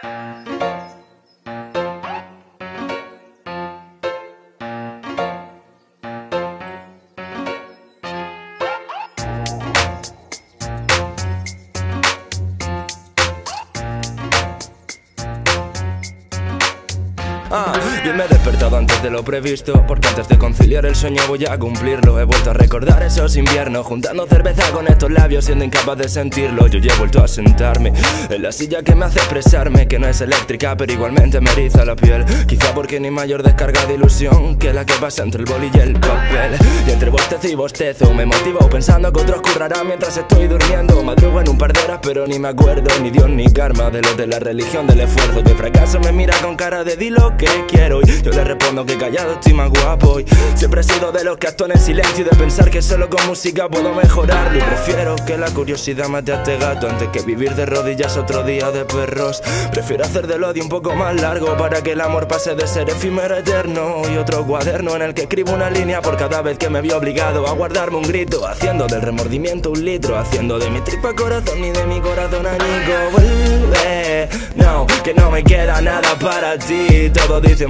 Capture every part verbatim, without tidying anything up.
Ah, yo me he despertado antes de lo previsto, porque antes de conciliar el sueño voy a cumplirlo. He vuelto a recordar esos inviernos, juntando cerveza con estos labios, siendo incapaz de sentirlo. Yo ya he vuelto a sentarme en la silla que me hace expresarme, que no es eléctrica, pero igualmente me eriza la piel. Quizá porque ni mayor descarga de ilusión que la que pasa entre el boli y el papel. Y entre bostezo y bostezo me motivo pensando que otros currarán mientras estoy durmiendo. Madrugo en un par de horas pero ni me acuerdo, ni Dios ni karma, de lo de la religión del esfuerzo. De fracaso me mira con cara de dilo que quiero, y yo le respondo que callado estoy más guapo. Y siempre he sido de los que actúan en silencio y de pensar que solo con música puedo mejorarlo. Y prefiero que la curiosidad mate a este gato antes que vivir de rodillas otro día de perros. Prefiero hacer del odio un poco más largo para que el amor pase de ser efímero a eterno. Y otro cuaderno en el que escribo una línea por cada vez que me vi obligado a guardarme un grito, haciendo del remordimiento un litro, haciendo de mi tripa corazón y de mi corazón añico. Vuelve, no, que no me queda nada para ti. Todos dicen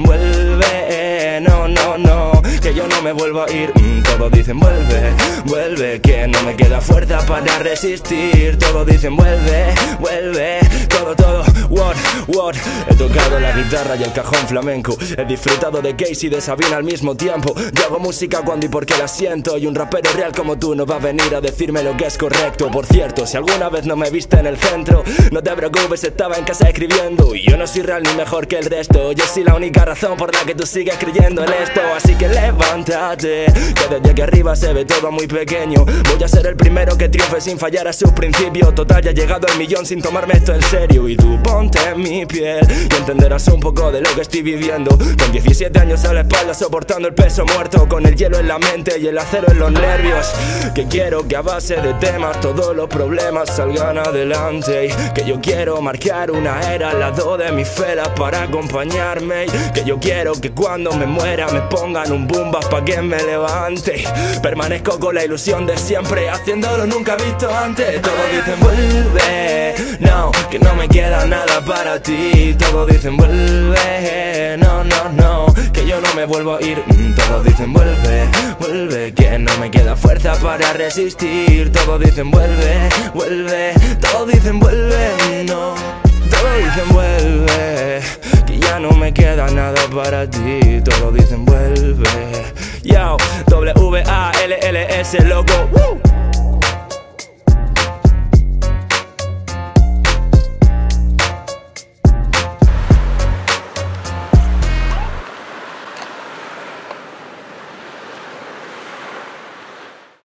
vuelve, no, no, no, que yo no me vuelvo a ir. mm, Todos dicen vuelve, vuelve, que no me queda fuerza para resistir. Todos dicen vuelve, vuelve, todo, todo, what, what. He tocado la guitarra y el cajón flamenco, he disfrutado de Casey y de Sabina al mismo tiempo. Yo hago música cuando y porque la siento, y un rapero real como tú no va a venir a decirme lo que es correcto. Por cierto, si alguna vez no me viste en el centro, no te preocupes, estaba en casa escribiendo. Y yo no soy real ni mejor que el resto, yo soy la única razón por la que tú sigues creyendo en esto. Así que levántate, que desde aquí arriba se ve todo muy pequeño. Voy a ser el primero que triunfe sin fallar a sus principios. Total, ya he llegado al millón sin tomarme esto en serio. Y tú ponte en mi piel y entenderás un poco de lo que estoy viviendo. Con diecisiete años a la espalda soportando el peso muerto, con el hielo en la mente y el acero en los nervios. Que quiero que a base de temas todos los problemas salgan adelante. Y que yo quiero marcar una era al lado de mis felas para acompañarme. Y que yo quiero que cuando me muera me pongan un boom-bap pa' que me levante. Permanezco con la ilusión de siempre, haciéndolo nunca visto antes. Todos dicen vuelve, no, que no me queda nada para ti. Todos dicen vuelve, no, no, no, que yo no me vuelvo a ir. mm, Todos dicen vuelve, vuelve, que no me queda fuerza para resistir. Todos dicen vuelve, vuelve, todos dicen vuelve, no. Todos dicen vuelve, que ya no me queda nada para ti. Todos dicen vuelve, yo, W A L L S, loco. ¡Woo!